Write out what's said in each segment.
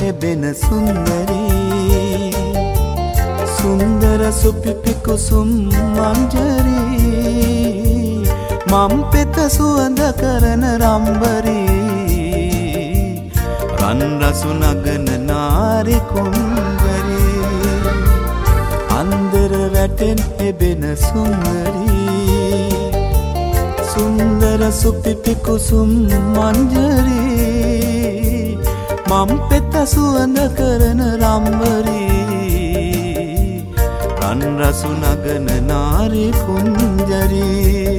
එබෙන සුන්දරී සුන්දර සුපිපි කුසුම් මංජරී මම් පෙත සුවඳ කරන රම්බරී රන් රසු නගන නාරි කුංගරී අන්දර වැටෙන් එබෙන සුන්දරී සුන්දර සුපිපි කුසුම් මංජරී මම් පෙත සුවඳ කරන රම්බරී රන් රසු නගන නාරි කුංජරී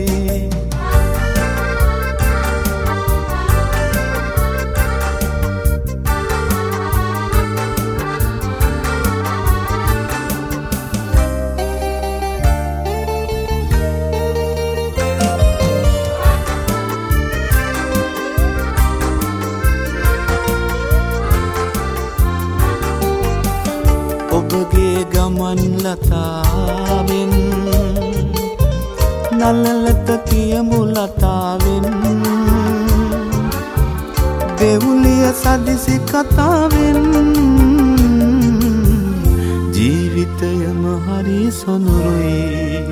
ඔබගේ ගමන් ලතාවෙන් නලලත කියමු ලතාවෙන් දෙවුලිය සදිසි කතාවෙන් ජීවිතයම හරි සොඳුරුයි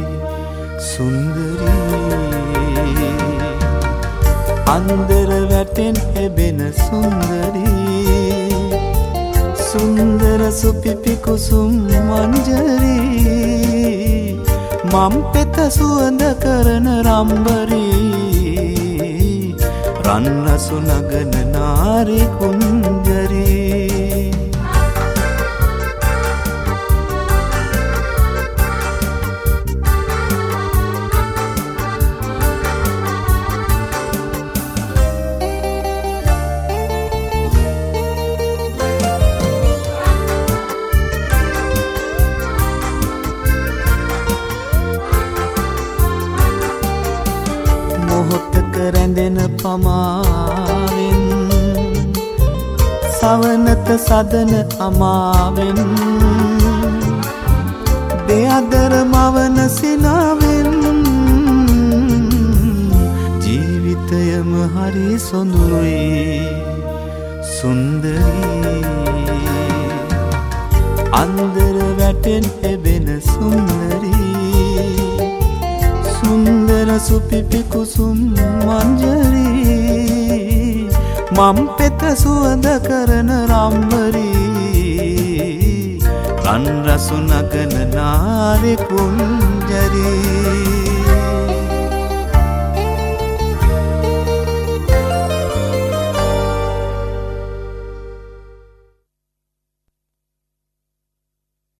සුන්දරී අන්දර වැටෙන් එබෙන සුන්දරී සුන්දර සුපිපි කුසුම් මංජරී මම් පෙත සුවඳ කරන රම්බරී රන් රසු නගන නාරි කුංජරී මොහොතක රැඳෙන පමාවෙන් සවනත සදන අමාවෙන් දෙඅදර මවන සිනාවෙන් ජීවිතයම හරි සොඳුරුයි සුන්දරී අන්දර වැටෙන් එබෙන සුන්දරී සුන්දර සුපිපි කුසුම් මංජරී මම් පෙත සුවඳ කරන රම්බරී රන් රසු නගන නාරි කුංජරී